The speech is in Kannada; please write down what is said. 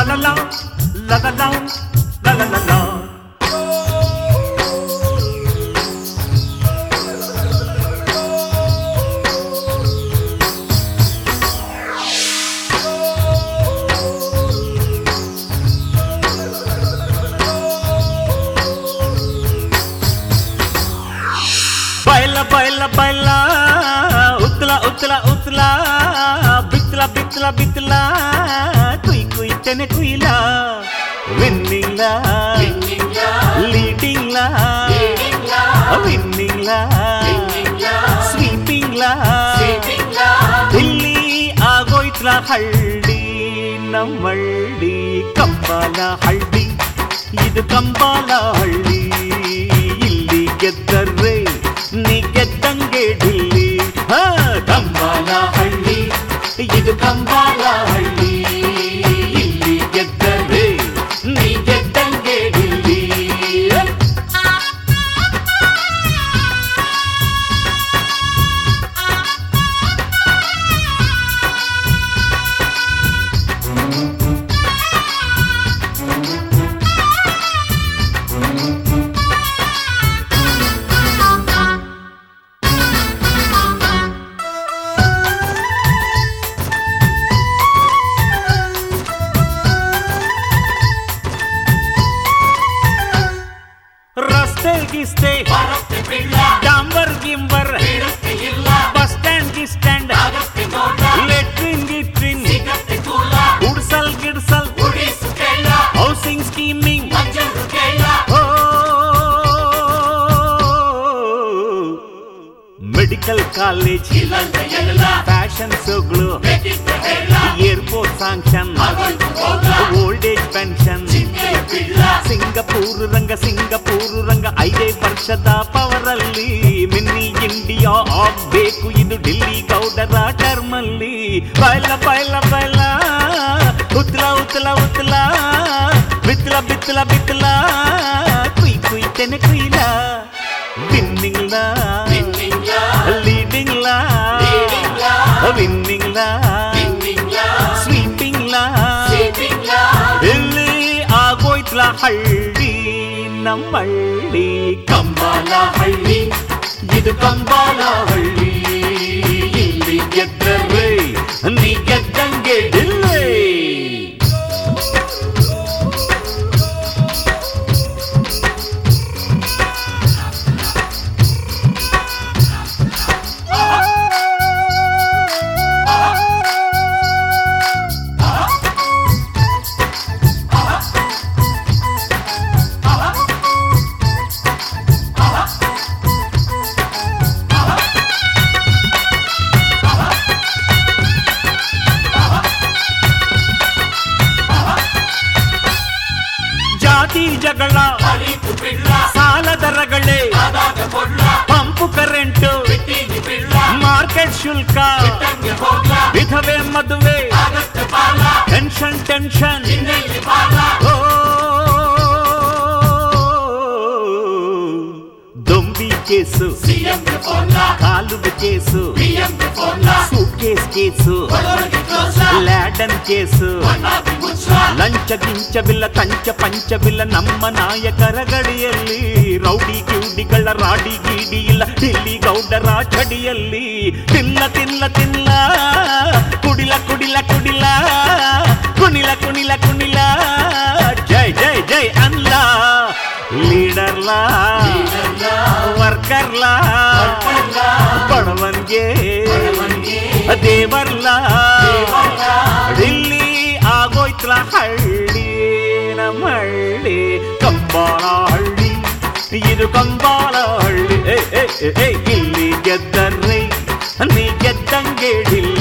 la la la la la la la la la. Baila, baila, baila, utla, utla, utla, bitla, bitla, bitla, kui, kui, tene, kuila, winning la, leading la, winning la, sweeping la, ಇಲ್ಲಿ ಆಗೋಯ್ತ್ಲ ಹಳ್ಳಿ ನಮ್ಮಳ್ಳಿ ಕಂಬಾಲ ಹಳ್ಳಿ ಇದು ಕಂಬಾಲ ಹಳ್ಳಿ ಇಲ್ಲಿ ಗೆದ್ದರೆ ನೀ ಗೆದ್ದಂಗೆ ಢಿಲ್ಲಿ ಕಂಬಾಲ ಹಳ್ಳಿ ಇದು ಕಂಬಾಲ ಹಳ್ಳಿ ಇಲ್ಲಿ ಗೆದ್ದರೆ ನೀ ಗೆದ್ದಂಗೆ ಢಿಲ್ಲಿ ಗಿಸ್ತೆ ಡಾಂಬರ್ ಗಿಂಬರ್ ಬಸ್ ಸ್ಟ್ಯಾಂಡ್ ಗಿಸ್ಟ್ಯಾಂಡ್ ಲೆಟ್ರಿನ್ ಗಿಟ್ರಿನ್ ಗುಡ್ಸಲ್ ಗಿಡ್ಸಲ್ ಹೌಸಿಂಗ್ ಸ್ಕೀಮಿಂಗ್ ಮೆಡಿಕಲ್ ಕಾಲೇಜ್ ಫ್ಯಾಷನ್ ಶೋಗಳು airport sanction old age pension Singapore ರಂಗ 5 ವರ್ಷದ ಪವರಲ್ಲಿ ಮಿನಿ ಇಂಡಿಯಾ ಆಗ್ಬೇಕು ಇದು ఢిల్లీ ಗೌಡರ ಟರ್ಮಲ್ಲಿ ಬೈಲ ಬೈಲ ಬೈಲ ಉತ್ಲ ಉತ್ಲ ಉತ್ಲ ಬಿತ್ಲ ಬಿತ್ಲ ಬಿತ್ಲ ಕುಯ್ ಕುಯ್ ತೆನೆ ಕುಯ್ಲ ವಿನ್ನಿಂಗ್ ಲಾ ಲೀಡಿಂಗ್ ಲಾ ವಿನ್ನಿಂಗ್ ಲಾ ಸ್ವೀಪಿಂಗ್ ಲಾ ಇಲ್ಲಿ ಆಗೋಯ್ತ್ಲ ಹಳ್ಳಿ ನಮ್ಮಳ್ಳಿ ಕಂಬಾಲ ಹಳ್ಳಿ ಇದು ಕಂಬಾಲ ಹಳ್ಳಿ ಇಲ್ಲಿ ಗೆದ್ದರೆ ನೀ ಗೆದ್ದಂಗೆ ಢಿಲ್ಲಿ ಜಗಳ ಸಾಲ ದರಗಳೇ ಪಂಪು ಕರೆಂಟು ಮಾರ್ಕೆಟ್ ಶುಲ್ಕ ವಿಧವೆ ಮದುವೆ ಟೆನ್ಷನ್ ಟೆನ್ಷನ್ ದೊಂಬಿ ಕೇಸು ಕಾಲುವೆ case suitcase Laden case ಲಂಚ ಗಿಂಚವಿಲ್ಲ ಕಂಚ ಪಂಚವಿಲ್ಲ ನಮ್ಮ ನಾಯಕರ ಗಡಿಯಲ್ಲಿ ರೌಡಿ ಗಿೌಡಿಗಳ ರಾಡಿ ಗೀಡಿ ಇಲ್ಲ ఢిల్లీ ಗೌಡರ ಚಡಿಯಲ್ಲಿ ತಿನ್ನ ತಿನ್ನ ತಿನ್ನ ಕುಡಿಲ ಕುಡಿಲ ಕುಡಿಲ ಕುಣಿಲ ಕುಣಿಲ ಕುಣಿಲ ಜೈ ಜೈ ಜೈ ಅಲ್ಲ ಲೀಡರ್ಲಾ ವರ್ಕರ್ಲಾ ಬಡವನ್ಗೆ ದೇವರ್ಲಾ ఢిల్లీ ಆಗೋಯ್ತ್ಲ ಹಳ್ಳಿ ನಮ್ಮಳ್ಳಿ ಕಂಬಾಲ ಹಳ್ಳಿ ಇದು ಕಂಬಾಲ ಹಳ್ಳಿ ಇಲ್ಲಿ ಗೆದ್ದರೆ ನೀ ಗೆದ್ದಂಗೆ ಢಿಲ್ಲಿ